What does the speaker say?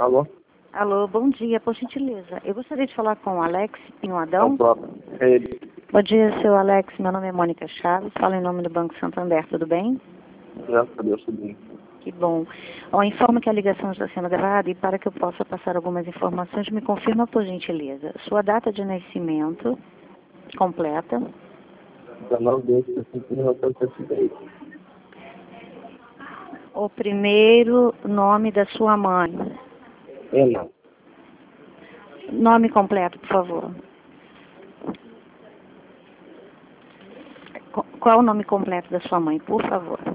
Alô? Alô, bom dia, por gentileza. Eu gostaria de falar com o Alex Pinho É Adão. o próprio. É ele. Bom dia, seu Alex. Meu nome é Mônica Chaves, falo em nome do Banco Santander, tudo bem? Graças a Deus, tudo bem. Que bom. Ó, informo que a ligação está sendo gravada e para que eu possa passar algumas informações, me confirma, por gentileza, sua data de nascimento completa, 19 de 1963. o primeiro nome da sua mãe. Ena. Nome completo, por favor. Qual o nome completo da sua mãe, por favor?